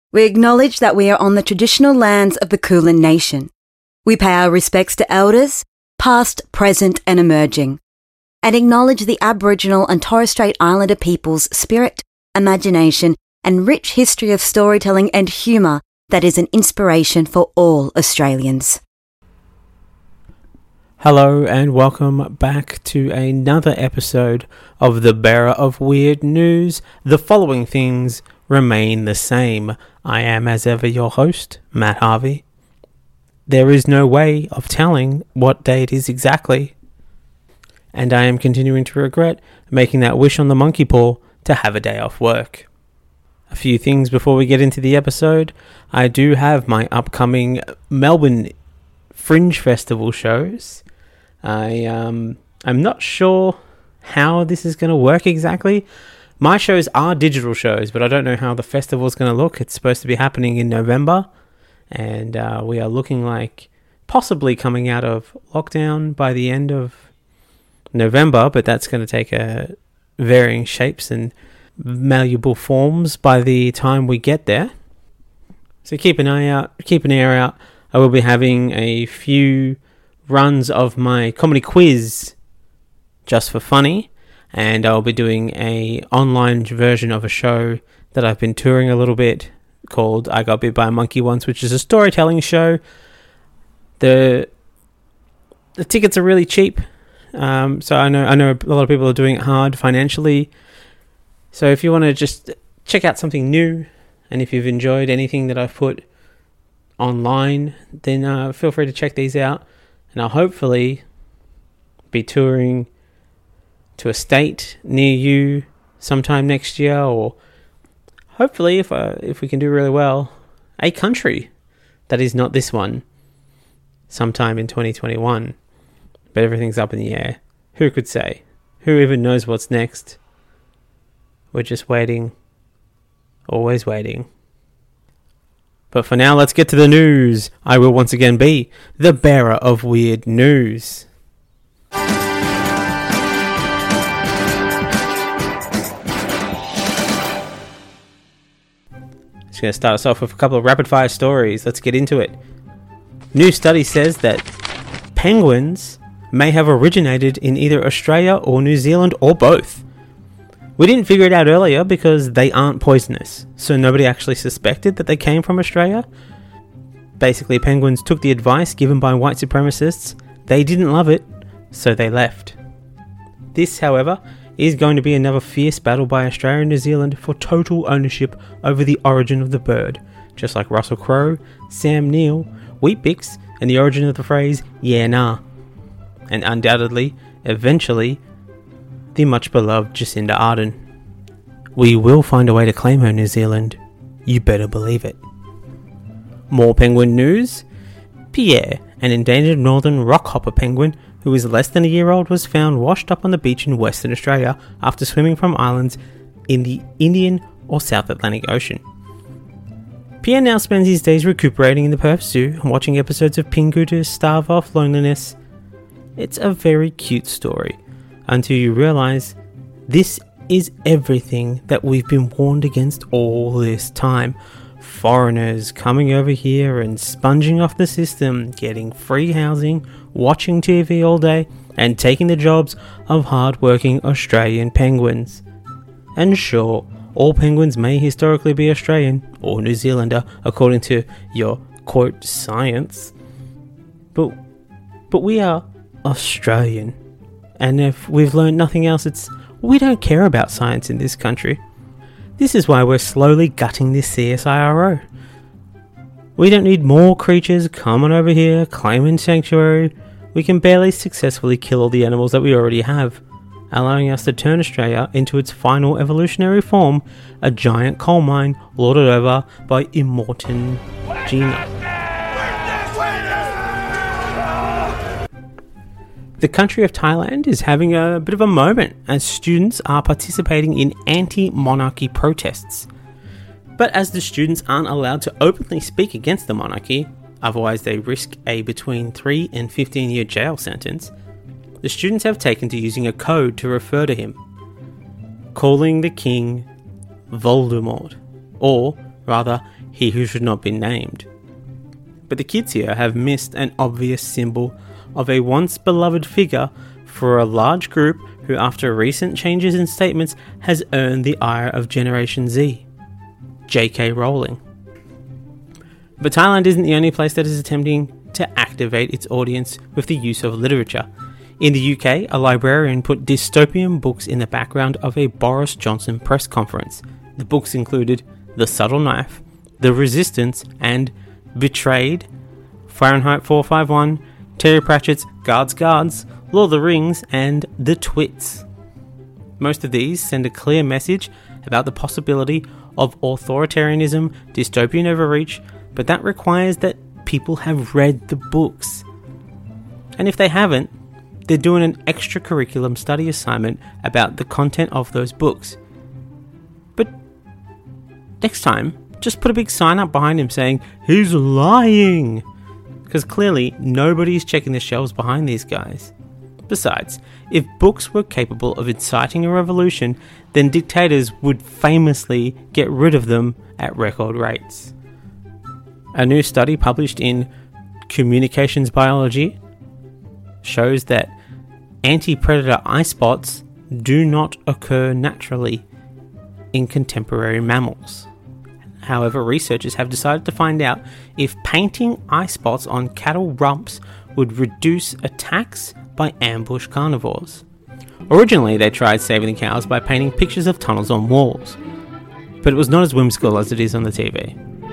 We acknowledge that we are on the traditional lands of the Kulin Nation. We pay our respects to elders, past, present and emerging, and acknowledge the Aboriginal and Torres Strait Islander people's spirit, imagination and rich history of storytelling and humour that is an inspiration for all Australians. Hello and welcome back to another episode of The Bearer of Weird News. The following things remain the same. I am, as ever, your host, Matt Harvey. There is no way of telling what day it is exactly, and I am continuing to regret making that wish on the monkey paw to have a day off work. A few things before we get into the episode. I do have my upcoming Melbourne Fringe Festival shows. I'm not sure how this is going to work exactly. My shows are digital shows, but I don't know how the festival is going to look. It's supposed to be happening in November, and we are looking like possibly coming out of lockdown by the end of November, but that's going to take varying shapes and malleable forms by the time we get there. So keep an ear out. I will be having a few runs of my comedy quiz just for funny, and I'll be doing a online version of a show that I've been touring a little bit called I Got Bit by a Monkey Once, which is a storytelling show. The tickets are really cheap, so I know a lot of people are doing it hard financially. So if you want to just check out something new, and if you've enjoyed anything that I've put online, then feel free to check these out. And I'll hopefully be touring to a state near you sometime next year, or hopefully, if we can do really well, a country that is not this one sometime in 2021. But everything's up in the air. Who could say? Who even knows what's next? We're just waiting. Always waiting. But for now, let's get to the news. I will once again be the bearer of weird news. Just going to start us off with a couple of rapid-fire stories. Let's get into it. New study says that penguins may have originated in either Australia or New Zealand or both. We didn't figure it out earlier because they aren't poisonous, so nobody actually suspected that they came from Australia. Basically, penguins took the advice given by white supremacists. They didn't love it, so they left. This, however, is going to be another fierce battle by Australia and New Zealand for total ownership over the origin of the bird, just like Russell Crowe, Sam Neill, Weet-Bix, and the origin of the phrase, yeah nah. And undoubtedly, eventually, the much beloved Jacinda Ardern. We will find a way to claim her, New Zealand. You better believe it. More penguin news. Pierre, an endangered northern rockhopper penguin who is less than a year old, was found washed up on the beach in Western Australia after swimming from islands in the Indian or South Atlantic Ocean. Pierre now spends his days recuperating in the Perth Zoo and watching episodes of Pingu to starve off loneliness. It's a very cute story, until you realise this is everything that we've been warned against all this time. Foreigners coming over here and sponging off the system, getting free housing, watching TV all day, and taking the jobs of hard-working Australian penguins. And sure, all penguins may historically be Australian or New Zealander, according to your, quote, science. But we are Australian. And if we've learned nothing else, it's we don't care about science in this country. This is why we're slowly gutting this CSIRO. We don't need more creatures coming over here, claiming sanctuary. We can barely successfully kill all the animals that we already have, allowing us to turn Australia into its final evolutionary form, a giant coal mine lorded over by Immortan Gina. The country of Thailand is having a bit of a moment as students are participating in anti-monarchy protests. But as the students aren't allowed to openly speak against the monarchy, otherwise they risk a between 3 and 15-year jail sentence, the students have taken to using a code to refer to him, calling the king Voldemort, or rather, he who should not be named. But the kids here have missed an obvious symbol of a once beloved figure for a large group who, after recent changes in statements, has earned the ire of Generation Z. J.K. Rowling. But Thailand isn't the only place that is attempting to activate its audience with the use of literature. In the UK, a librarian put dystopian books in the background of a Boris Johnson press conference. The books included The Subtle Knife, The Resistance, and Betrayed, Fahrenheit 451, Terry Pratchett's Guards, Lord of the Rings, and The Twits. Most of these send a clear message about the possibility of authoritarianism, dystopian overreach, but that requires that people have read the books. And if they haven't, they're doing an extra curriculum study assignment about the content of those books. But next time, just put a big sign up behind him saying, "He's lying!" Because clearly, nobody's checking the shelves behind these guys. Besides, if books were capable of inciting a revolution, then dictators would famously get rid of them at record rates. A new study published in Communications Biology shows that anti-predator eye spots do not occur naturally in contemporary mammals. However, researchers have decided to find out if painting eye spots on cattle rumps would reduce attacks by ambush carnivores. Originally, they tried saving the cows by painting pictures of tunnels on walls, but it was not as whimsical as it is on the TV.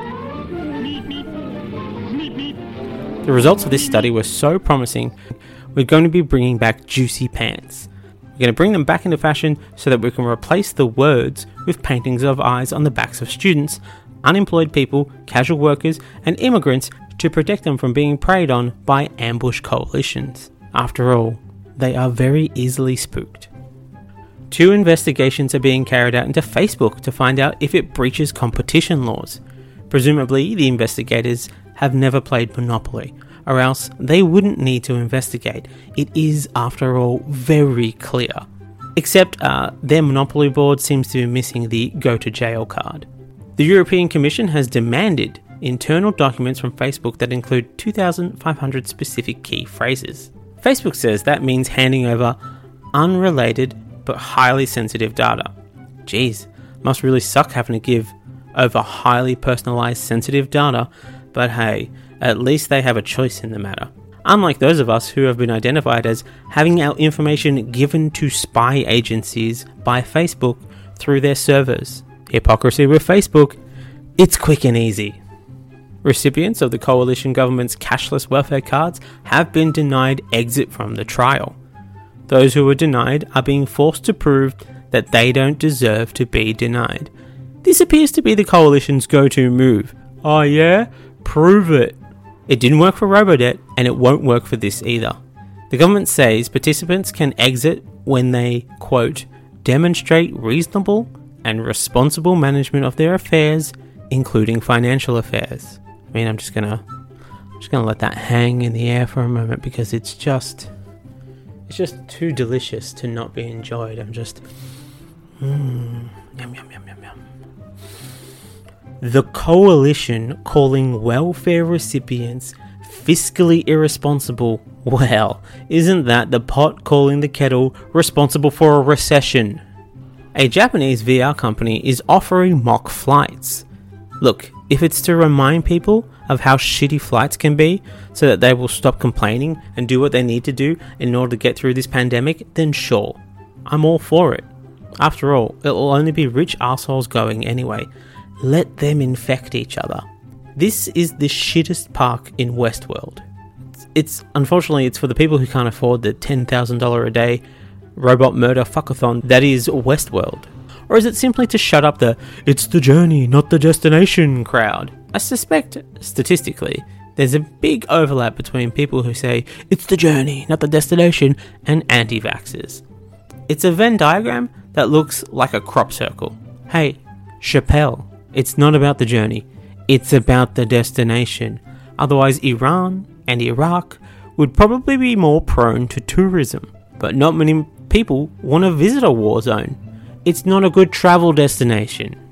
The results of this study were so promising, we're going to be bringing back juicy pants. We're going to bring them back into fashion so that we can replace the words with paintings of eyes on the backs of students, unemployed people, casual workers, and immigrants to protect them from being preyed on by ambush coalitions. After all, they are very easily spooked. 2 investigations are being carried out into Facebook to find out if it breaches competition laws. Presumably, the investigators have never played Monopoly, or else they wouldn't need to investigate. It is, after all, very clear. Except their Monopoly board seems to be missing the go-to-jail card. The European Commission has demanded internal documents from Facebook that include 2,500 specific key phrases. Facebook says that means handing over unrelated but highly sensitive data. Geez, must really suck having to give over highly personalised sensitive data, but hey, at least they have a choice in the matter. Unlike those of us who have been identified as having our information given to spy agencies by Facebook through their servers. Hypocrisy with Facebook, it's quick and easy. Recipients of the coalition government's cashless welfare cards have been denied exit from the trial. Those who were denied are being forced to prove that they don't deserve to be denied. This appears to be the coalition's go-to move. Oh yeah? Prove it. It didn't work for Robodebt, and it won't work for this either. The government says participants can exit when they, quote, demonstrate reasonable and responsible management of their affairs, including financial affairs. I mean, I'm just gonna let that hang in the air for a moment because it's just too delicious to not be enjoyed. I'm just, yum, yum, yum, yum, yum. The coalition calling welfare recipients fiscally irresponsible. Well, isn't that the pot calling the kettle responsible for a recession? A Japanese VR company is offering mock flights. Look, if it's to remind people of how shitty flights can be so that they will stop complaining and do what they need to do in order to get through this pandemic, then sure, I'm all for it. After all, it will only be rich assholes going anyway. Let them infect each other. This is the shittest park in Westworld. Unfortunately, it's for the people who can't afford the $10,000 a day robot murder fuckathon that is Westworld. Or is it simply to shut up the "it's the journey, not the destination" crowd? I suspect, statistically, there's a big overlap between people who say "it's the journey, not the destination" and anti-vaxxers. It's a Venn diagram that looks like a crop circle. Hey, Chappelle, it's not about the journey, it's about the destination. Otherwise, Iran and Iraq would probably be more prone to tourism, but not many people want to visit a war zone. It's not a good travel destination.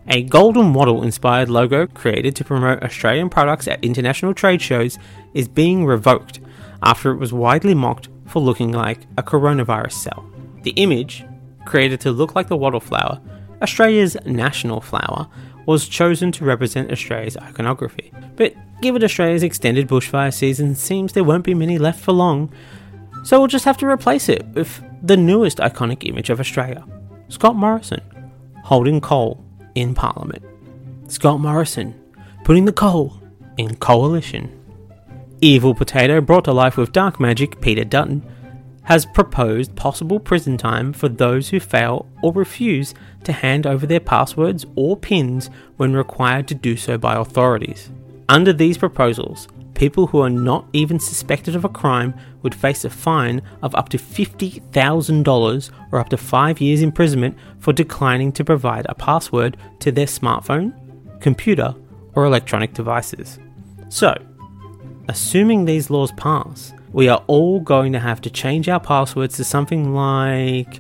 A golden wattle-inspired logo created to promote Australian products at international trade shows is being revoked after it was widely mocked for looking like a coronavirus cell. The image, created to look like the wattle flower, Australia's national flower, was chosen to represent Australia's iconography. But given Australia's extended bushfire season, seems there won't be many left for long, so we'll just have to replace it with the newest iconic image of Australia, Scott Morrison, holding coal in Parliament. Scott Morrison, putting the coal in coalition. Evil Potato, brought to life with dark magic, Peter Dutton, has proposed possible prison time for those who fail or refuse to hand over their passwords or PINs when required to do so by authorities. Under these proposals, people who are not even suspected of a crime would face a fine of up to $50,000 or up to 5 years imprisonment for declining to provide a password to their smartphone, computer, or electronic devices. So, assuming these laws pass, we are all going to have to change our passwords to something like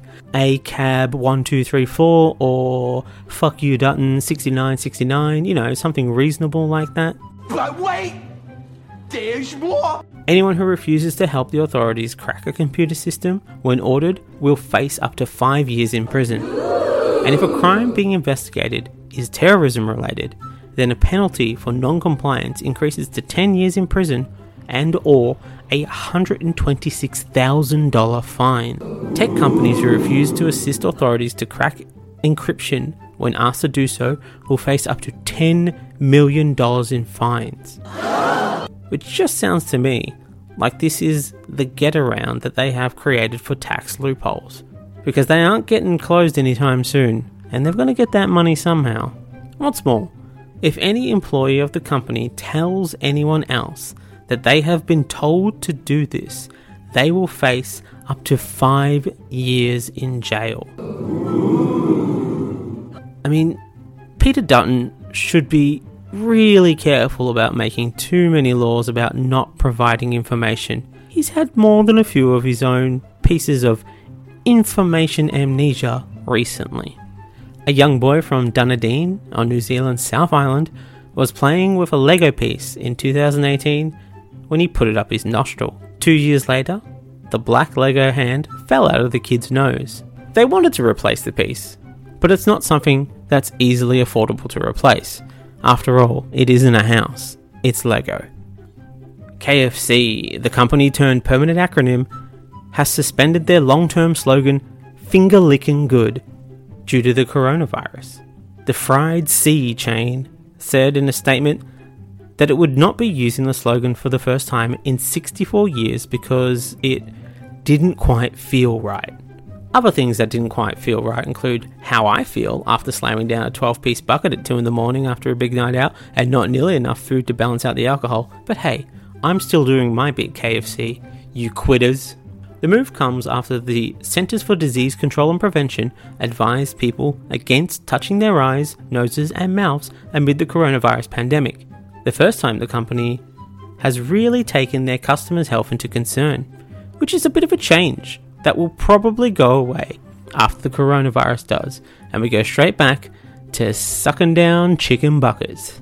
ACAB1234 or Fuck You Dutton 6969, something reasonable like that. But wait! There's more! Anyone who refuses to help the authorities crack a computer system when ordered will face up to 5 years in prison. And if a crime being investigated is terrorism related, then a penalty for non-compliance increases to 10 years in prison and or a $126,000 fine. Tech companies who refuse to assist authorities to crack encryption when asked to do so will face up to $10 million in fines. Which just sounds to me like this is the get-around that they have created for tax loopholes. Because they aren't getting closed anytime soon, and they're going to get that money somehow. What's more, if any employee of the company tells anyone else that they have been told to do this, they will face up to 5 years in jail. I mean, Peter Dutton should be really careful about making too many laws about not providing information. He's had more than a few of his own pieces of information amnesia recently. A young boy from Dunedin on New Zealand's South Island was playing with a Lego piece in 2018 when he put it up his nostril. 2 years later, the black Lego hand fell out of the kid's nose. They wanted to replace the piece, but it's not something that's easily affordable to replace. After all, it isn't a house, it's Lego. KFC, the company turned permanent acronym, has suspended their long-term slogan, Finger Lickin' Good, due to the coronavirus. The Fried C chain said in a statement that it would not be using the slogan for the first time in 64 years because it didn't quite feel right. Other things that didn't quite feel right include how I feel after slamming down a 12-piece bucket at 2 in the morning after a big night out and not nearly enough food to balance out the alcohol. But hey, I'm still doing my bit, KFC, you quitters. The move comes after the Centers for Disease Control and Prevention advised people against touching their eyes, noses and mouths amid the coronavirus pandemic. The first time the company has really taken their customers' health into concern, which is a bit of a change that will probably go away after the coronavirus does, and we go straight back to sucking down chicken buckets.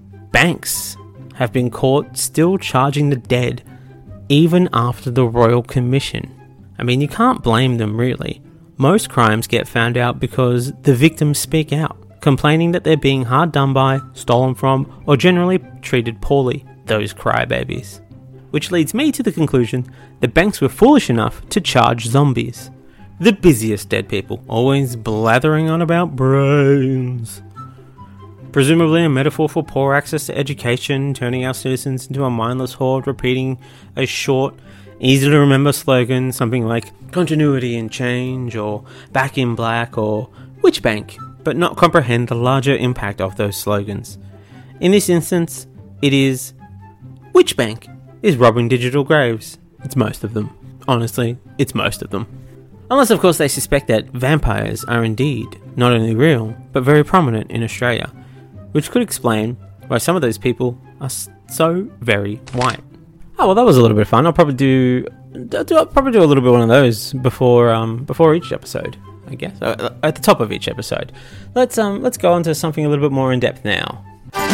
Banks have been caught still charging the dead even after the Royal Commission. I mean, you can't blame them really. Most crimes get found out because the victims speak out, complaining that they're being hard done by, stolen from, or generally treated poorly, those crybabies. Which leads me to the conclusion that banks were foolish enough to charge zombies. The busiest dead people, always blathering on about brains. Presumably a metaphor for poor access to education, turning our citizens into a mindless horde repeating a short, easy to remember slogan, something like continuity and change, or back in black, or which bank, but not comprehend the larger impact of those slogans. In this instance, it is which bank is robbing digital graves? It's most of them. Honestly, it's most of them. Unless, of course, they suspect that vampires are indeed not only real, but very prominent in Australia, which could explain why some of those people are so very white. Oh, well, that was a little bit of fun. I'll probably do a little bit one of those before each episode. I guess, at the top of each episode. Let's go on to something a little bit more in depth now.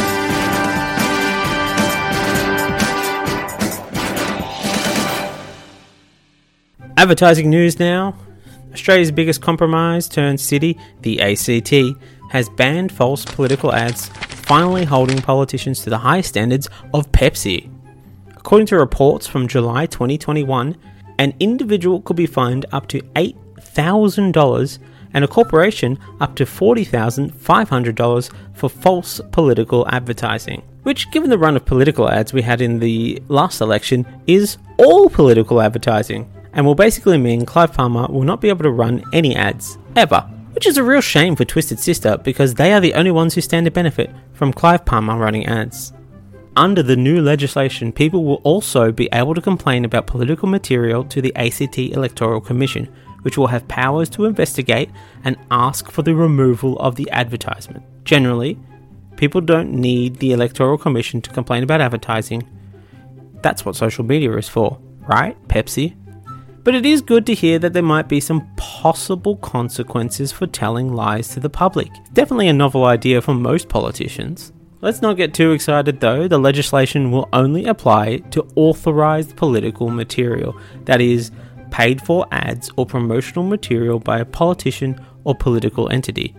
Advertising news now. Australia's biggest compromise turned city, the ACT, has banned false political ads, finally holding politicians to the high standards of Pepsi. According to reports from July 2021, an individual could be fined up to $8,000 and a corporation up to $40,500 for false political advertising. Which, given the run of political ads we had in the last election, is all political advertising, and will basically mean Clive Palmer will not be able to run any ads, ever. Which is a real shame for Twisted Sister, because they are the only ones who stand to benefit from Clive Palmer running ads. Under the new legislation, people will also be able to complain about political material to the ACT Electoral Commission, which will have powers to investigate and ask for the removal of the advertisement. Generally, people don't need the Electoral Commission to complain about advertising. That's what social media is for, right, Pepsi? But it is good to hear that there might be some possible consequences for telling lies to the public. Definitely a novel idea for most politicians. Let's not get too excited though. The legislation will only apply to authorised political material, that is, paid for ads or promotional material by a politician or political entity.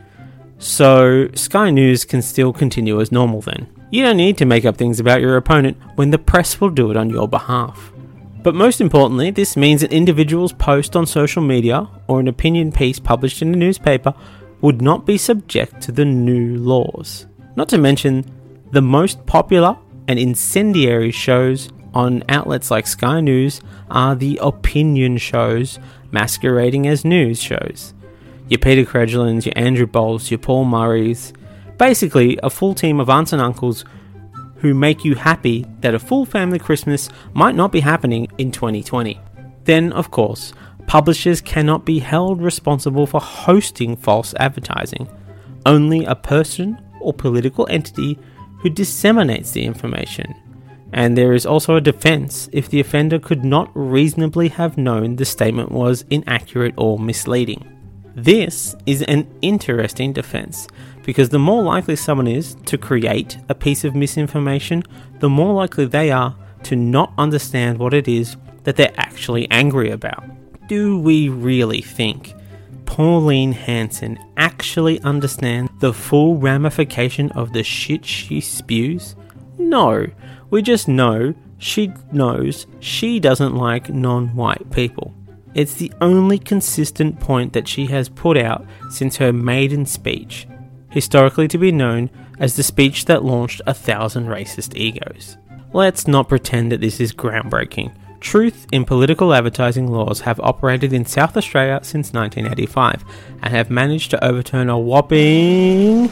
So Sky News can still continue as normal then. You don't need to make up things about your opponent when the press will do it on your behalf. But most importantly, this means that individuals' post on social media or an opinion piece published in a newspaper would not be subject to the new laws. Not to mention, the most popular and incendiary shows on outlets like Sky News are the opinion shows masquerading as news shows. Your Peter Credglins, your Andrew Bowles, your Paul Murrays, basically a full team of aunts and uncles who make you happy that a full family Christmas might not be happening in 2020. Then, of course, publishers cannot be held responsible for hosting false advertising. Only a person or political entity who disseminates the information. And there is also a defense if the offender could not reasonably have known the statement was inaccurate or misleading. This is an interesting defense, because the more likely someone is to create a piece of misinformation, the more likely they are to not understand what it is that they're actually angry about. Do we really think Pauline Hanson actually understands the full ramification of the shit she spews? No, we just know she knows she doesn't like non-white people. It's the only consistent point that she has put out since her maiden speech, historically to be known as the speech that launched 1,000 racist egos. Let's not pretend that this is groundbreaking. Truth in political advertising laws have operated in South Australia since 1985 and have managed to overturn a whopping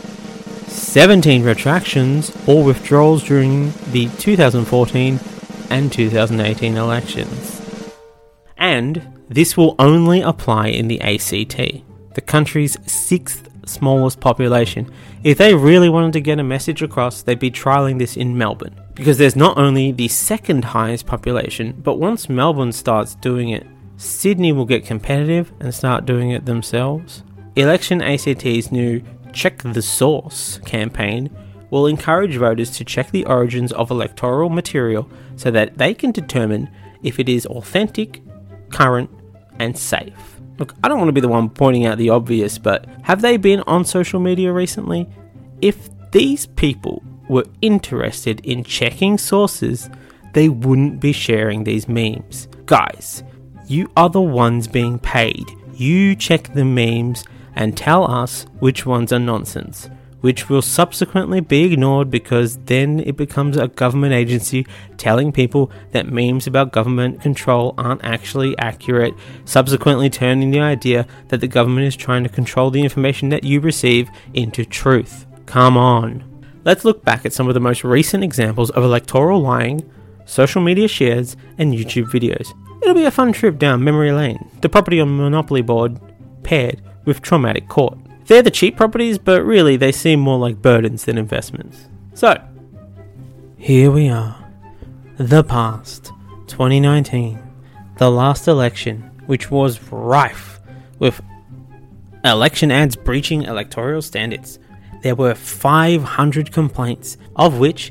17 retractions or withdrawals during the 2014 and 2018 elections. And this will only apply in the ACT, the country's 6th smallest population. If they really wanted to get a message across, they'd be trialling this in Melbourne, because there's not only the 2nd highest population, but once Melbourne starts doing it, Sydney will get competitive and start doing it themselves. Election ACT's new Check the Source campaign will encourage voters to check the origins of electoral material so that they can determine if it is authentic, current, and safe. Look, I don't want to be the one pointing out the obvious, but have they been on social media recently? If these people were interested in checking sources, they wouldn't be sharing these memes. Guys, you are the ones being paid. You check the memes and tell us which ones are nonsense, which will subsequently be ignored because then it becomes a government agency telling people that memes about government control aren't actually accurate, subsequently turning the idea that the government is trying to control the information that you receive into truth. Come on. Let's look back at some of the most recent examples of electoral lying, social media shares, and YouTube videos. It'll be a fun trip down memory lane, the property on Monopoly board paired with Traumatic Court. They're the cheap properties, but really they seem more like burdens than investments. So, here we are. The past, 2019, the last election, which was rife with Election ads breaching electoral standards. There were 500 complaints, of which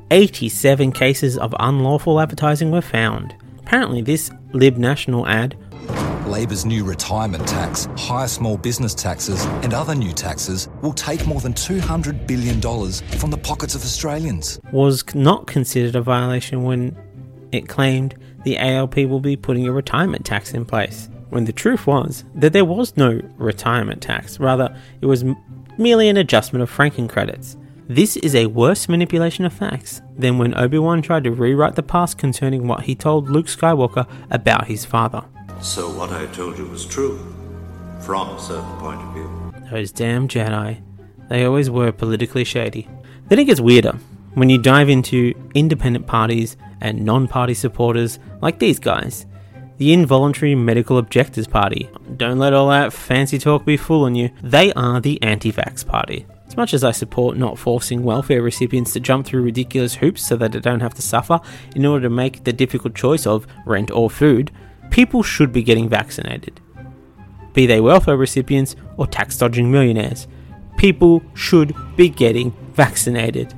87 cases of unlawful advertising were found. Apparently this Lib National ad, Labor's new retirement tax, higher small business taxes and other new taxes will take more than $200 billion from the pockets of Australians. was not considered a violation when it claimed the ALP will be putting a retirement tax in place, when the truth was that there was no retirement tax. Rather, it was merely an adjustment of franking credits. This is a worse manipulation of facts than when Obi-Wan tried to rewrite the past concerning what he told Luke Skywalker about his father. So what I told you was true, from a certain point of view. Those damn Jedi. They always were politically shady. Then it gets weirder when you dive into independent parties and non-party supporters like these guys. The Involuntary Medical Objectors Party. Don't let all that fancy talk be fooling you. They are the anti-vax party. As much as I support not forcing welfare recipients to jump through ridiculous hoops so that they don't have to suffer in order to make the difficult choice of rent or food, people should be getting vaccinated. Be they welfare recipients or tax-dodging millionaires, people should be getting vaccinated.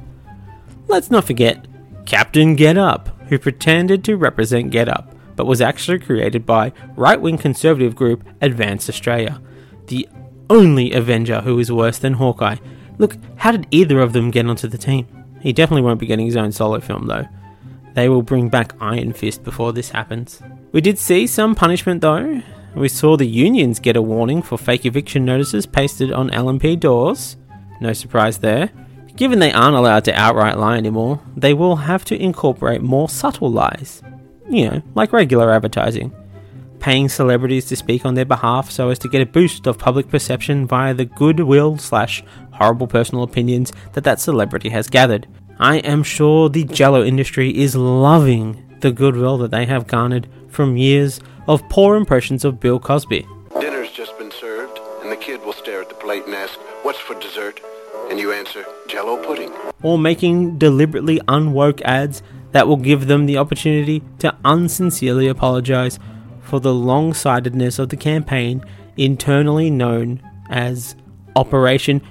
Let's not forget Captain Get Up, who pretended to represent Get Up, but was actually created by right-wing conservative group Advance Australia, the only Avenger who is worse than Hawkeye. Look, how did either of them get onto the team? He definitely won't be getting his own solo film though. They will bring back Iron Fist before this happens. We did see some punishment though. We saw the unions get a warning for fake eviction notices pasted on LMP doors. No surprise there. Given they aren't allowed to outright lie anymore, they will have to incorporate more subtle lies. You know, like regular advertising. Paying celebrities to speak on their behalf so as to get a boost of public perception via the goodwill / horrible personal opinions that celebrity has gathered. I am sure the Jello industry is loving the goodwill that they have garnered from years of poor impressions of Bill Cosby. Dinner's just been served, and the kid will stare at the plate and ask, "What's for dessert?" And you answer, "Jello pudding." Or making deliberately unwoke ads that will give them the opportunity to unsincerely apologize for the long-sightedness of the campaign, internally known as Operation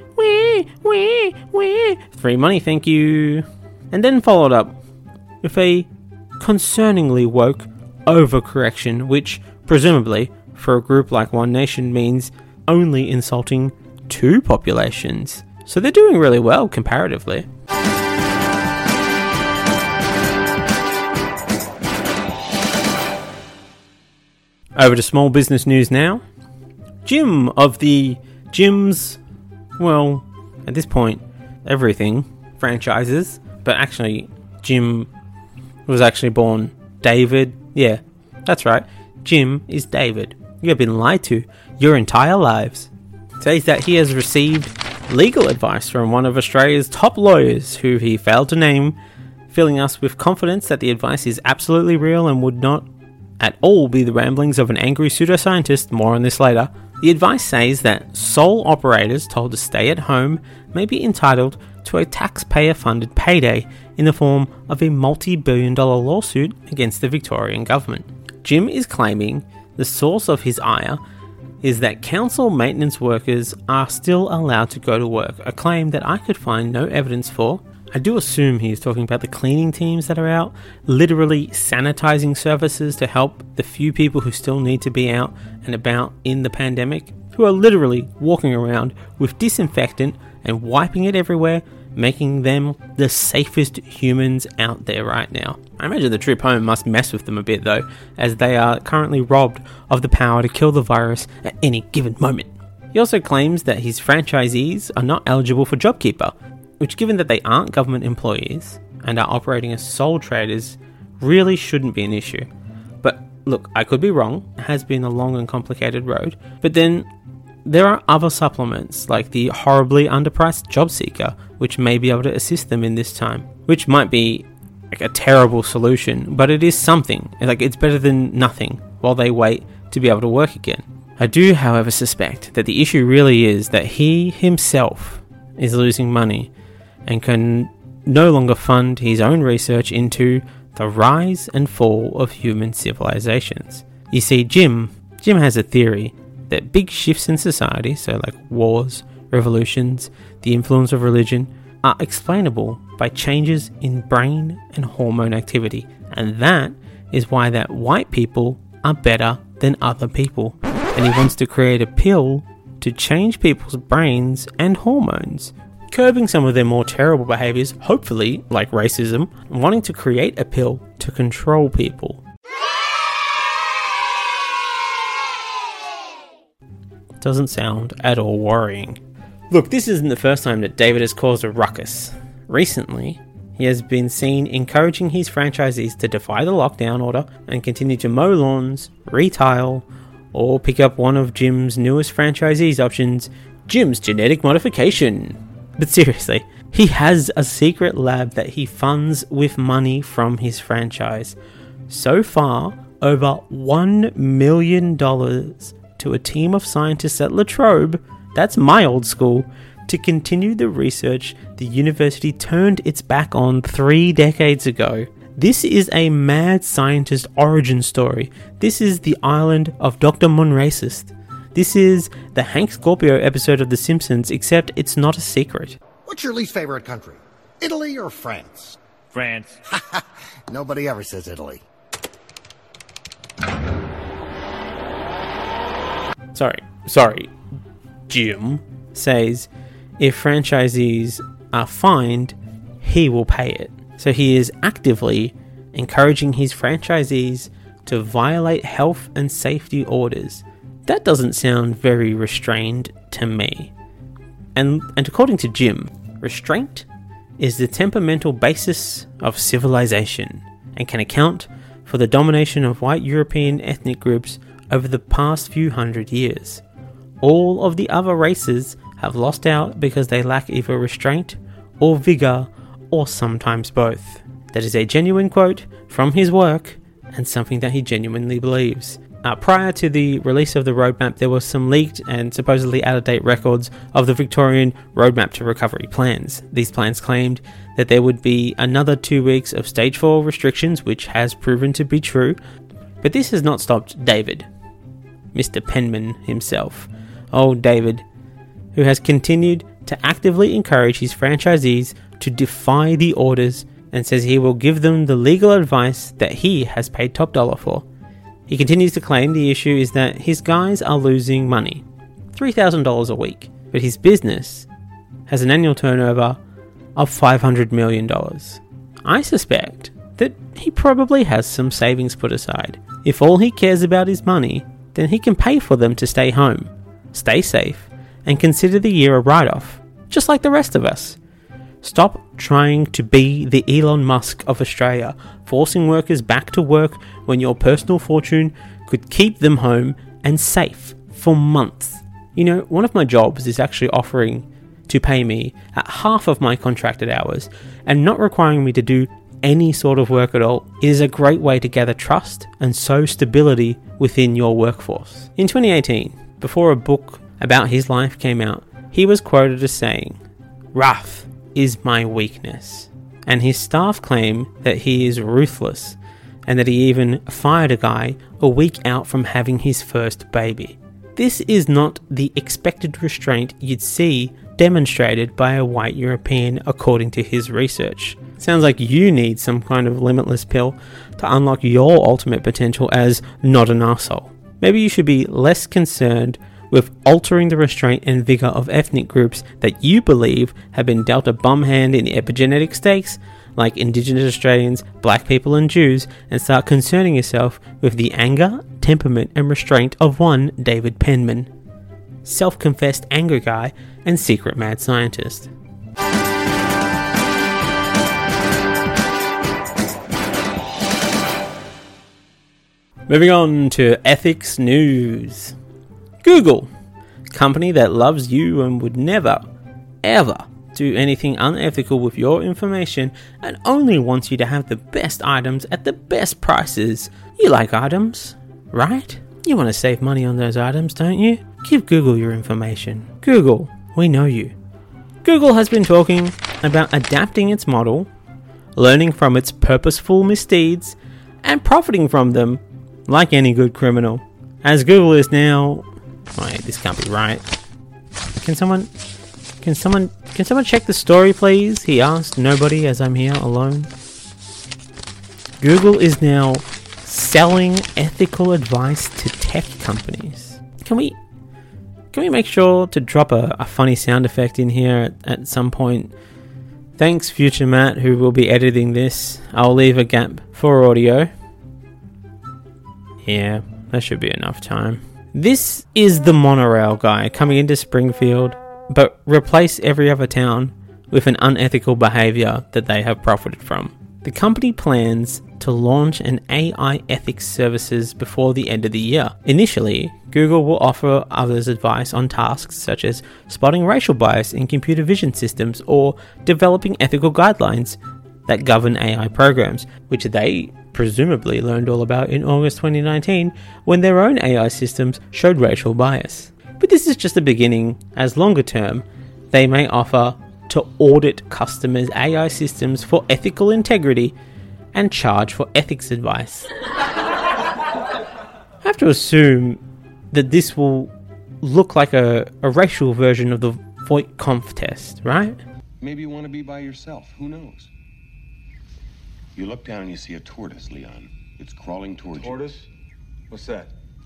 Free Money, thank you. And then followed up with a concerningly woke overcorrection, which presumably for a group like One Nation means only insulting two populations. So they're doing really well comparatively. Over to small business news now. Jim of the Jim's, well, at this point, everything franchises, but actually Jim was actually born David. Yeah, that's right. Jim is David. You have been lied to your entire lives. Says that he has received legal advice from one of Australia's top lawyers, who he failed to name, filling us with confidence that the advice is absolutely real and would not at all be the ramblings of an angry pseudoscientist. More on this later. The advice says that sole operators told to stay at home may be entitled to a taxpayer-funded payday in the form of a multi-billion-dollar lawsuit against the Victorian government. Jim is claiming the source of his ire is that council maintenance workers are still allowed to go to work, a claim that I could find no evidence for. I do assume he is talking about the cleaning teams that are out, literally sanitizing services to help the few people who still need to be out and about in the pandemic, who are literally walking around with disinfectant and wiping it everywhere, making them the safest humans out there right now. I imagine the trip home must mess with them a bit though, as they are currently robbed of the power to kill the virus at any given moment. He also claims that his franchisees are not eligible for JobKeeper, which, given that they aren't government employees and are operating as sole traders, really shouldn't be an issue. But look, I could be wrong. It has been a long and complicated road. But then there are other supplements like the horribly underpriced Job Seeker, which may be able to assist them in this time, which might be like a terrible solution, but it is something. Like, it's better than nothing while they wait to be able to work again. I do, however, suspect that the issue really is that he himself is losing money and can no longer fund his own research into the rise and fall of human civilizations. You see, Jim has a theory that big shifts in society, so like wars, revolutions, the influence of religion, are explainable by changes in brain and hormone activity. And that is why that white people are better than other people. And he wants to create a pill to change people's brains and hormones, curbing some of their more terrible behaviours, hopefully, like racism, and wanting to create a pill to control people. Doesn't sound at all worrying. Look, this isn't the first time that David has caused a ruckus. Recently, he has been seen encouraging his franchisees to defy the lockdown order and continue to mow lawns, retile, or pick up one of Jim's newest franchisees options, Jim's Genetic Modification. But seriously, he has a secret lab that he funds with money from his franchise. So far, over $1 million to a team of scientists at La Trobe, that's my old school, to continue the research the university turned its back on 3 decades ago. This is a mad scientist origin story. This is the island of Dr. Monracist. This is the Hank Scorpio episode of The Simpsons, except it's not a secret. What's your least favorite country? Italy or France? France. Nobody ever says Italy. Sorry. Jim says if franchisees are fined, he will pay it. So he is actively encouraging his franchisees to violate health and safety orders. That doesn't sound very restrained to me. And according to Jim, restraint is the temperamental basis of civilization and can account for the domination of white European ethnic groups over the past few hundred years. All of the other races have lost out because they lack either restraint or vigor, or sometimes both. That is a genuine quote from his work and something that he genuinely believes. Prior to the release of the roadmap, there were some leaked and supposedly out-of-date records of the Victorian Roadmap to Recovery plans. These plans claimed that there would be another 2 weeks of stage 4 restrictions, which has proven to be true. But this has not stopped David, Mr. Penman himself. Old David, who has continued to actively encourage his franchisees to defy the orders and says he will give them the legal advice that he has paid top dollar for. He continues to claim the issue is that his guys are losing money, $3,000 a week, but his business has an annual turnover of $500 million. I suspect that he probably has some savings put aside. If all he cares about is money, then he can pay for them to stay home, stay safe, and consider the year a write-off, just like the rest of us. Stop trying to be the Elon Musk of Australia, forcing workers back to work when your personal fortune could keep them home and safe for months. You know, one of my jobs is actually offering to pay me at half of my contracted hours and not requiring me to do any sort of work at all. It is a great way to gather trust and sow stability within your workforce. In 2018, before a book about his life came out, he was quoted as saying, "Wrath is my weakness." And his staff claim that he is ruthless and that he even fired a guy a week out from having his first baby. This is not the expected restraint you'd see demonstrated by a white European, according to his research. Sounds like you need some kind of limitless pill to unlock your ultimate potential as not an arsehole. Maybe you should be less concerned with altering the restraint and vigour of ethnic groups that you believe have been dealt a bum hand in epigenetic stakes, like Indigenous Australians, black people and Jews, and start concerning yourself with the anger, temperament and restraint of one David Penman, self-confessed anger guy and secret mad scientist. Moving on to ethics news. Google, company that loves you and would never, ever do anything unethical with your information and only wants you to have the best items at the best prices. You like items, right? You want to save money on those items, don't you? Give Google your information. Google, we know you. Google has been talking about adapting its model, learning from its purposeful misdeeds, and profiting from them like any good criminal. As Google is now Wait, this can't be right. Can someone check the story, please? He asked. Nobody, as I'm here alone. Google is now selling ethical advice to tech companies. Can we make sure to drop a funny sound effect in here at some point? Thanks, future Matt, who will be editing this. I'll leave a gap for audio. Yeah, that should be enough time. This is the monorail guy coming into Springfield, but replace every other town with an unethical behaviour that they have profited from. The company plans to launch an AI ethics services before the end of the year. Initially, Google will offer others advice on tasks such as spotting racial bias in computer vision systems or developing ethical guidelines that govern AI programs, which they presumably learned all about in August 2019 when their own AI systems showed racial bias. But this is just the beginning, as longer term, they may offer to audit customers' AI systems for ethical integrity and charge for ethics advice. I have to assume that this will look like a racial version of the Voight-Kampff test, right? Maybe you want to be by yourself. Who knows? You look down and you see a tortoise, Leon. It's crawling towards you. Tortoise? What's that?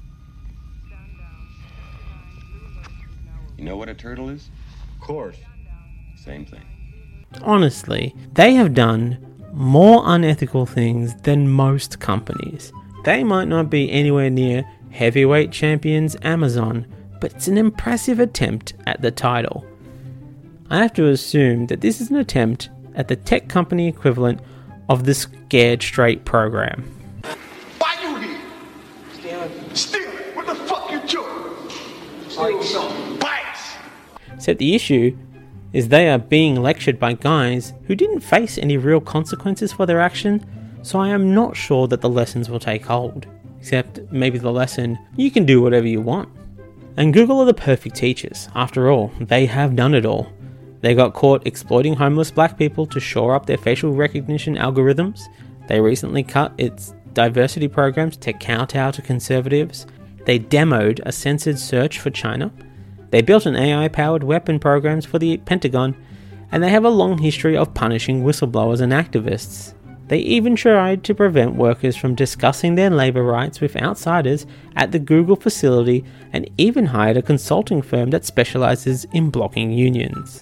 You know what a turtle is? Of course. Same thing. Honestly, they have done more unethical things than most companies. They might not be anywhere near heavyweight champions Amazon, but it's an impressive attempt at the title. I have to assume that this is an attempt at the tech company equivalent of the Scared Straight program. Why you here? Stealing. What the fuck you doing? Stealing something. Bites. Except the issue is they are being lectured by guys who didn't face any real consequences for their action, so I am not sure that the lessons will take hold. Except maybe the lesson, you can do whatever you want. And Google are the perfect teachers. After all, they have done it all. They got caught exploiting homeless black people to shore up their facial recognition algorithms. They recently cut its diversity programs to kowtow to conservatives. They demoed a censored search for China. They built an AI-powered weapon programs for the Pentagon, and they have a long history of punishing whistleblowers and activists. They even tried to prevent workers from discussing their labour rights with outsiders at the Google facility, and even hired a consulting firm that specialises in blocking unions.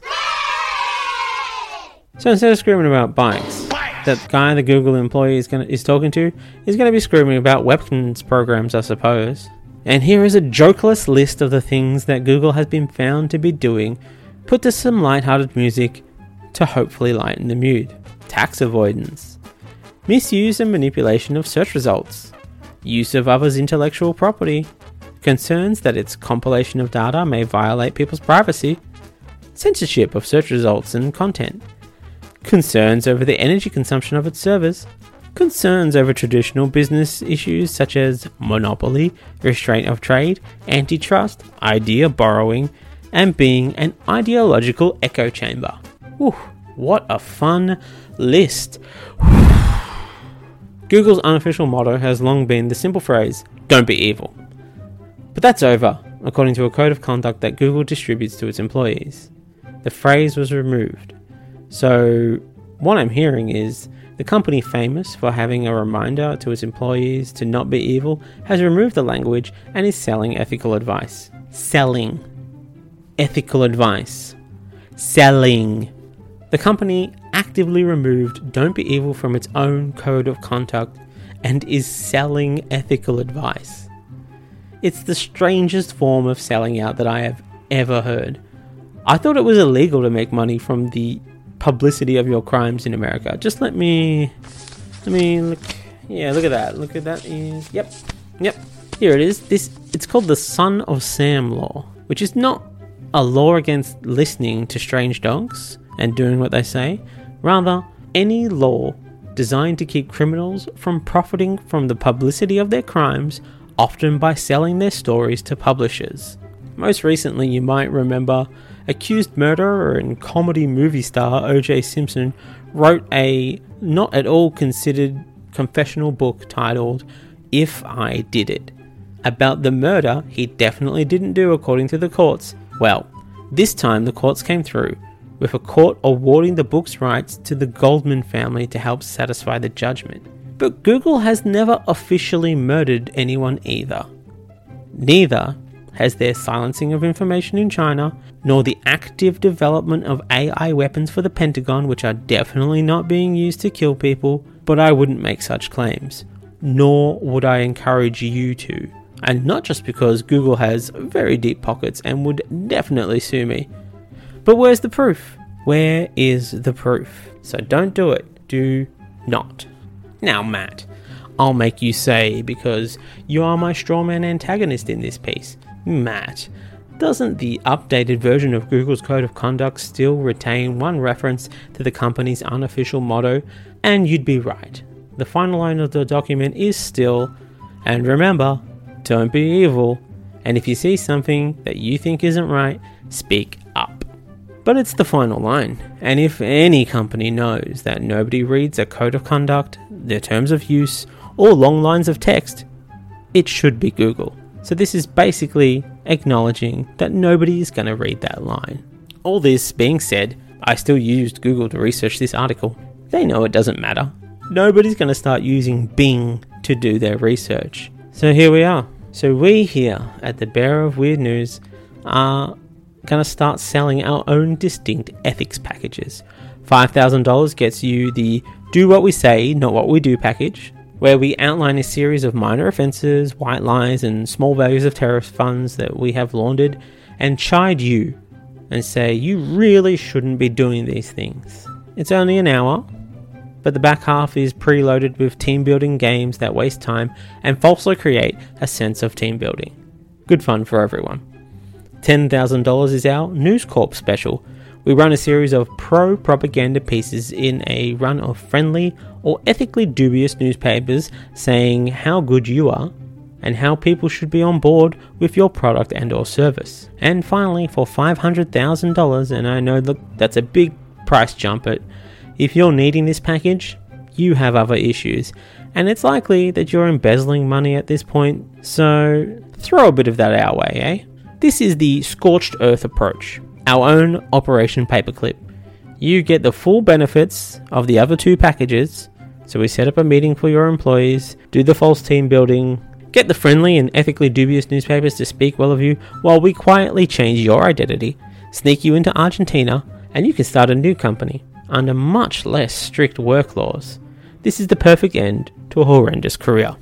So instead of screaming about bikes, that guy the Google employee is talking to is going to be screaming about weapons programs, I suppose. And here is a jokeless list of the things that Google has been found to be doing, put to some light-hearted music to hopefully lighten the mood. Tax avoidance, misuse and manipulation of search results, use of others' intellectual property, concerns that its compilation of data may violate people's privacy, censorship of search results and content, concerns over the energy consumption of its servers, concerns over traditional business issues such as monopoly, restraint of trade, antitrust, idea borrowing, and being an ideological echo chamber. Whew, what a fun list. Google's unofficial motto has long been the simple phrase, "Don't be evil." But that's over, according to a code of conduct that Google distributes to its employees. The phrase was removed. So, what I'm hearing is, the company famous for having a reminder to its employees to not be evil has removed the language and is selling ethical advice. Selling. Ethical advice. Selling. The company actively removed Don't Be Evil from its own code of conduct and is selling ethical advice. It's the strangest form of selling out that I have ever heard. I thought it was illegal to make money from the publicity of your crimes in America. Just let me look. Yeah, look at that. Look at that. Yep. Here it is. It's called the Son of Sam law, which is not a law against listening to strange dogs and doing what they say. Rather, any law designed to keep criminals from profiting from the publicity of their crimes, often by selling their stories to publishers. Most recently, you might remember accused murderer and comedy movie star O.J. Simpson wrote a not at all considered confessional book titled If I Did It. about the murder he definitely didn't do according to the courts. Well, this time the courts came through, with a court awarding the book's rights to the Goldman family to help satisfy the judgment. But Google has never officially murdered anyone either. Neither has their silencing of information in China, nor the active development of AI weapons for the Pentagon, which are definitely not being used to kill people, but I wouldn't make such claims. Nor would I encourage you to. And not just because Google has very deep pockets and would definitely sue me. But where's the proof? Where is the proof? So don't do it. Do not. Now, Matt, I'll make you say, because you are my strawman antagonist in this piece. Matt, doesn't the updated version of Google's Code of Conduct still retain one reference to the company's unofficial motto? And you'd be right. The final line of the document is still, and remember, don't be evil, and if you see something that you think isn't right, speak up. But it's the final line, and if any company knows that nobody reads a code of conduct, their terms of use, or long lines of text, it should be Google. So this is basically acknowledging that nobody is going to read that line. All this being said, I still used Google to research this article. They know it doesn't matter. Nobody's going to start using Bing to do their research. So here we are. So we here at the Bearer of Weird News are going to start selling our own distinct ethics packages. $5,000 gets you the Do What We Say, Not What We Do package, where we outline a series of minor offences, white lies and small values of terrorist funds that we have laundered and chide you and say you really shouldn't be doing these things. It's only an hour, but the back half is preloaded with team building games that waste time and falsely create a sense of team building. Good fun for everyone. $10,000 is our News Corp special. We run a series of pro-propaganda pieces in a run of friendly or ethically dubious newspapers saying how good you are and how people should be on board with your product and or service. And finally, for $500,000, and I know that's a big price jump, but if you're needing this package, you have other issues, and it's likely that you're embezzling money at this point, so throw a bit of that our way, eh? This is the scorched earth approach, our own Operation Paperclip. You get the full benefits of the other two packages, so we set up a meeting for your employees, do the false team building, get the friendly and ethically dubious newspapers to speak well of you, while we quietly change your identity, sneak you into Argentina, and you can start a new company under much less strict work laws. This is the perfect end to a horrendous career.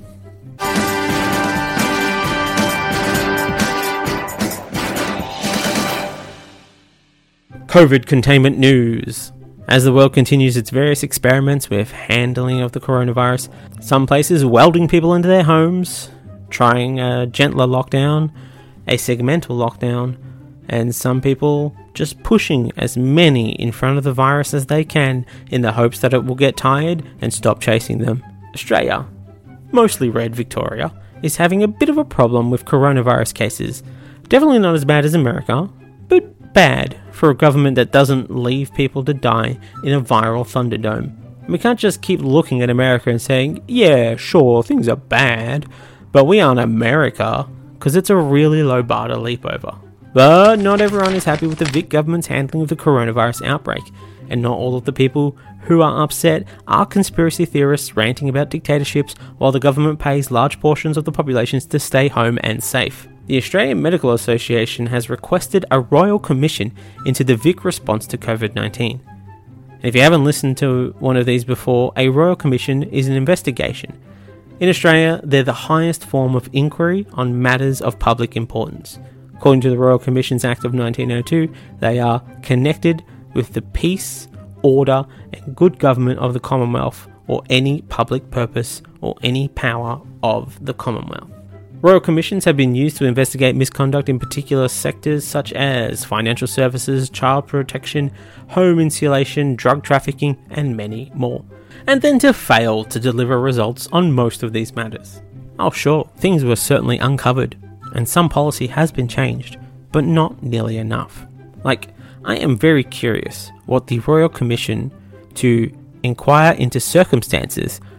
COVID containment news. As the world continues its various experiments with handling of the coronavirus, some places welding people into their homes, trying a gentler lockdown, a segmental lockdown, and some people just pushing as many in front of the virus as they can in the hopes that it will get tired and stop chasing them. Australia, mostly red Victoria, is having a bit of a problem with coronavirus cases. Definitely not as bad as America, but bad for a government that doesn't leave people to die in a viral thunderdome. We can't just keep looking at America and saying, yeah, sure, things are bad, but we aren't America, because it's a really low bar to leap over. But not everyone is happy with the Vic government's handling of the coronavirus outbreak, and not all of the people who are upset are conspiracy theorists ranting about dictatorships while the government pays large portions of the populations to stay home and safe. The Australian Medical Association has requested a royal commission into the Vic response to COVID-19. And if you haven't listened to one of these before, a royal commission is an investigation. In Australia, they're the highest form of inquiry on matters of public importance. According to the Royal Commissions Act of 1902, they are connected with the peace, order, and good government of the Commonwealth, or any public purpose or any power of the Commonwealth. Royal Commissions have been used to investigate misconduct in particular sectors such as financial services, child protection, home insulation, drug trafficking, and many more, and then to fail to deliver results on most of these matters. Oh sure, things were certainly uncovered, and some policy has been changed, but not nearly enough. I am very curious what the Royal Commission to inquire into circumstances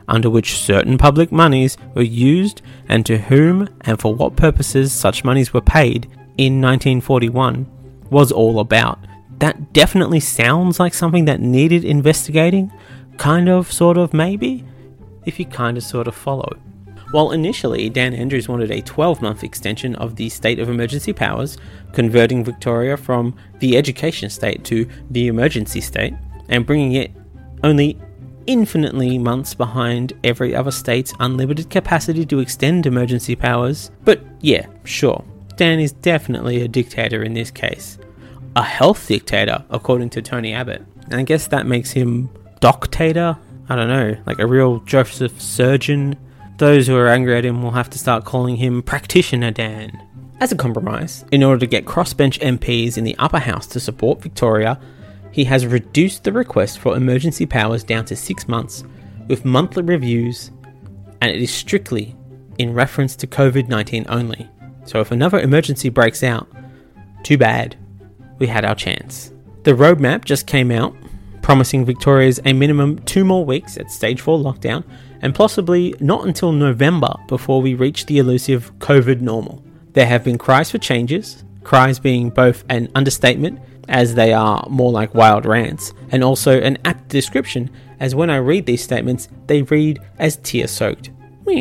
under which certain public monies were used and to whom and for what purposes such monies were paid in 1941 was all about. That definitely sounds like something that needed investigating, kind of, sort of, maybe, if you kind of sort of follow. While initially Dan Andrews wanted a 12-month extension of the state of emergency powers, converting Victoria from the education state to the emergency state, and bringing it only infinitely months behind every other state's unlimited capacity to extend emergency powers. But yeah, sure, Dan is definitely a dictator in this case. A health dictator, according to Tony Abbott. And I guess that makes him doctator? I don't know, like a real Joseph Surgeon. Those who are angry at him will have to start calling him Practitioner Dan. As a compromise, in order to get crossbench MPs in the upper house to support Victoria, he has reduced the request for emergency powers down to 6 months, with monthly reviews, and it is strictly in reference to COVID-19 only. So if another emergency breaks out, too bad, we had our chance. The roadmap just came out, promising Victoria's a minimum 2 more weeks at stage 4 lockdown, and possibly not until November before we reach the elusive COVID normal. There have been cries for changes, cries being both an understatement, as they are more like wild rants, and also an apt description, as when I read these statements, they read as tear-soaked.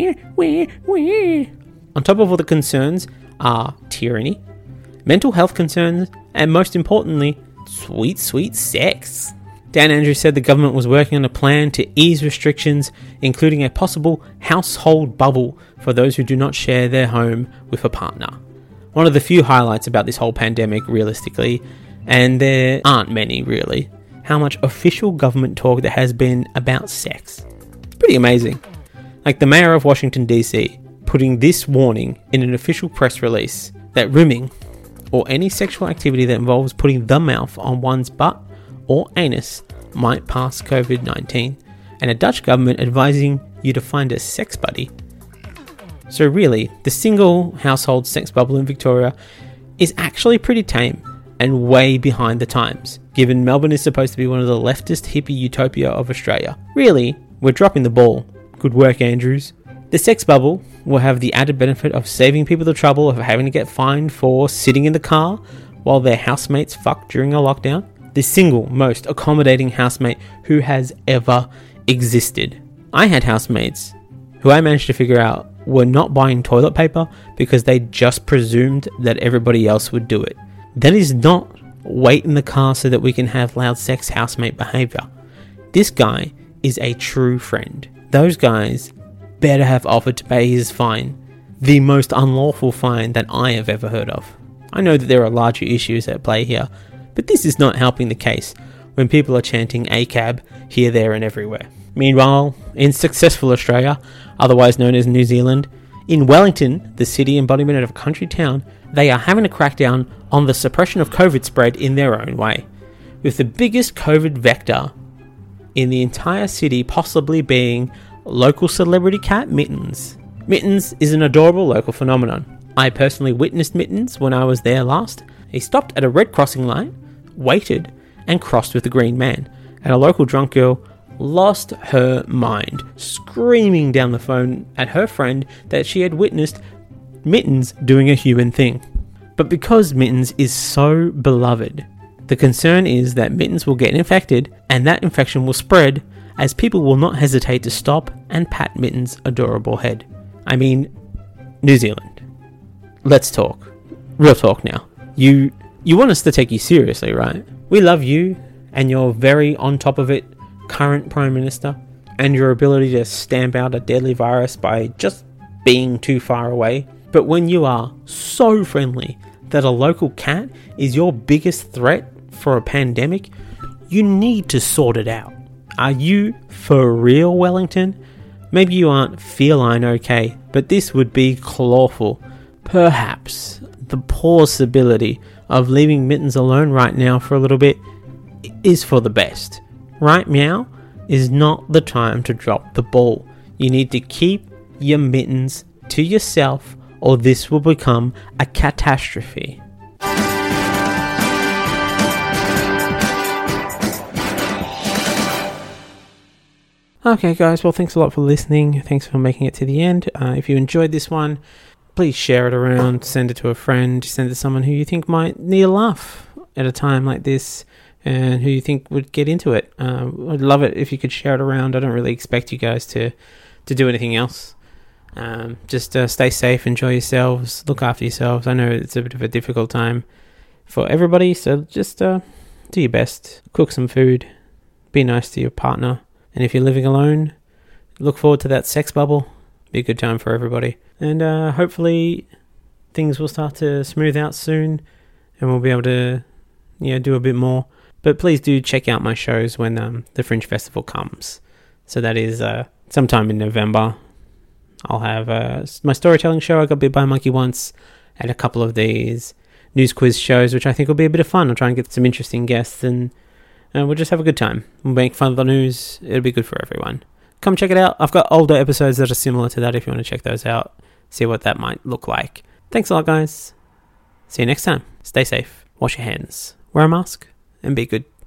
On top of all the concerns are tyranny, mental health concerns, and most importantly, sweet, sweet sex. Dan Andrews said the government was working on a plan to ease restrictions, including a possible household bubble for those who do not share their home with a partner. One of the few highlights about this whole pandemic, realistically, and there aren't many really, how much official government talk there has been about sex. It's pretty amazing. Like the mayor of Washington DC putting this warning in an official press release that rimming or any sexual activity that involves putting the mouth on one's butt or anus might pass COVID-19, and a Dutch government advising you to find a sex buddy. So really, the single household sex bubble in Victoria is actually pretty tame and way behind the times, given Melbourne is supposed to be one of the leftist hippie utopia of Australia. Really, we're dropping the ball. Good work, Andrews. The sex bubble will have the added benefit of saving people the trouble of having to get fined for sitting in the car while their housemates fuck during a lockdown. The single most accommodating housemate who has ever existed. I had housemates who I managed to figure out were not buying toilet paper because they just presumed that everybody else would do it. That is not wait in the car so that we can have loud sex housemate behaviour. This guy is a true friend. Those guys better have offered to pay his fine, the most unlawful fine that I have ever heard of. I know that there are larger issues at play here, but this is not helping the case when people are chanting ACAB here, there and everywhere. Meanwhile, in successful Australia, otherwise known as New Zealand, in Wellington, the city embodiment of a country town, they are having a crackdown on the suppression of COVID spread in their own way, with the biggest COVID vector in the entire city possibly being local celebrity cat Mittens. Mittens is an adorable local phenomenon. I personally witnessed Mittens when I was there last. He stopped at a red crossing line, waited, and crossed with the green man, and a local drunk girl lost her mind, screaming down the phone at her friend that she had witnessed Mittens doing a human thing. But because Mittens is so beloved, the concern is that Mittens will get infected, and that infection will spread, as people will not hesitate to stop and pat Mittens' adorable head. I mean, New Zealand. Let's talk. Real talk now. You want us to take you seriously, right? We love you and your very on top of it current Prime Minister and your ability to stamp out a deadly virus by just being too far away. But when you are so friendly that a local cat is your biggest threat for a pandemic, you need to sort it out. Are you for real, Wellington? Maybe you aren't feline okay, but this would be clawful. Perhaps the possibility of leaving Mittens alone right now for a little bit is for the best. Right meow is not the time to drop the ball. You need to keep your Mittens to yourself, or this will become a catastrophe. Okay, guys, well, thanks a lot for listening. Thanks for making it to the end. If you enjoyed this one, please share it around, send it to a friend, send it to someone who you think might need a laugh at a time like this and who you think would get into it. I'd love it if you could share it around. I don't really expect you guys to do anything else. Just stay safe, enjoy yourselves, look after yourselves. I know it's a bit of a difficult time for everybody, so just do your best. Cook some food, be nice to your partner, and if you're living alone, look forward to that sex bubble. Be a good time for everybody. And hopefully things will start to smooth out soon and we'll be able to do a bit more. But please do check out my shows when the Fringe Festival comes. So that is sometime in November. I'll have my storytelling show. I got bit by a monkey once, and a couple of these news quiz shows, which I think will be a bit of fun. I'll try and get some interesting guests and we'll just have a good time. We'll make fun of the news. It'll be good for everyone. Come check it out. I've got older episodes that are similar to that if you want to check those out. See what that might look like. Thanks a lot, guys. See you next time. Stay safe. Wash your hands. Wear a mask. And be good.